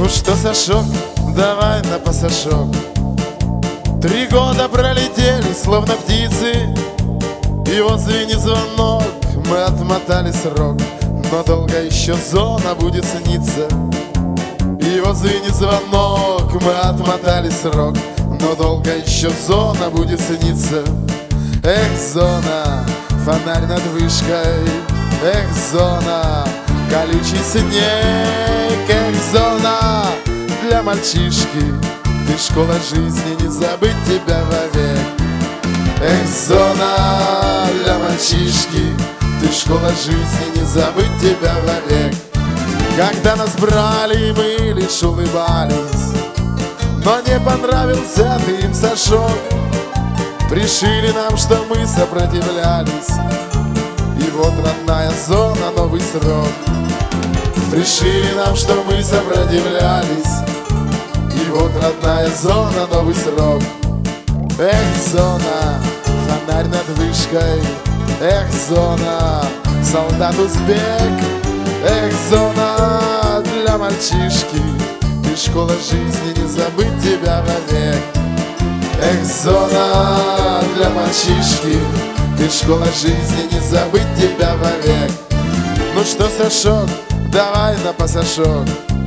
что, Сашок, давай на пасашок. 3 года пролетели, словно птицы, и вот звенит звонок, мы отмотали срок, но долго еще зона будет сниться. И вот звенит звонок, мы отмотали срок, но долго еще зона будет сниться. Эх, зона, фонарь над вышкой, эх, зона, колючий снег, эх, зона, для мальчишки ты школа жизни, не забыть тебя вовек. Эх, зона, для мальчишки ты школа жизни, не забыть тебя вовек. Когда нас брали, мы лишь улыбались, но не понравился ты им, Сашок. Пришили нам, что мы сопротивлялись, и вот родная зона, новый срок. Пришили нам, что мы сопротивлялись, и вот родная зона, новый срок. Эх, зона, фонарь над вышкой, эх, зона, солдат узбек, эх, зона, для мальчишки ты школа жизни, не забыть тебя вовек. Эх, зона, для мальчишки ты школа жизни, не забыть тебя вовек. Ну что, Сашок, давай на пасашок,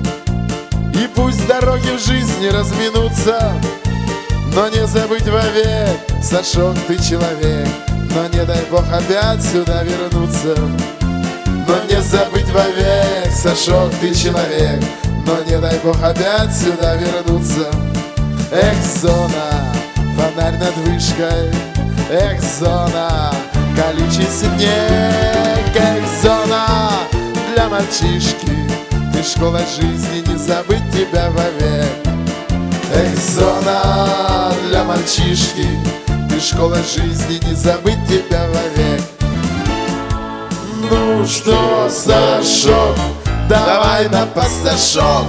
и пусть дороги в жизни разминутся, но не забыть вовек, Сашок, ты человек, но не дай Бог опять сюда вернуться. Но не забыть вовек, Сашок, ты человек, но не дай Бог опять сюда вернуться. Эх, зона, фонарь над вышкой, эх, зона, колючий снег, эх, зона, для мальчишки ты школа жизни, не забыть тебя вовек. Эх, зона, для мальчишки ты школа жизни, не забыть тебя вовек. Ну что, Сашок, давай на пасашок.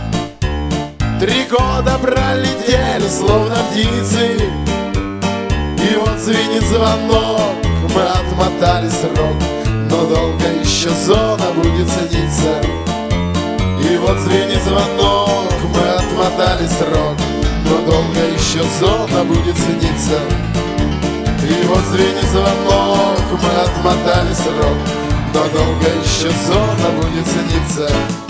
3 года пролетели, словно птицы, и вот звенит звонок, мы отмотали срок, но долго еще зона будет сниться. И вот звенит звонок, мы отмотали срок, но долго еще зона будет сниться. И вот звенит звонок, мы отмотали срок, но долго еще зона будет сниться.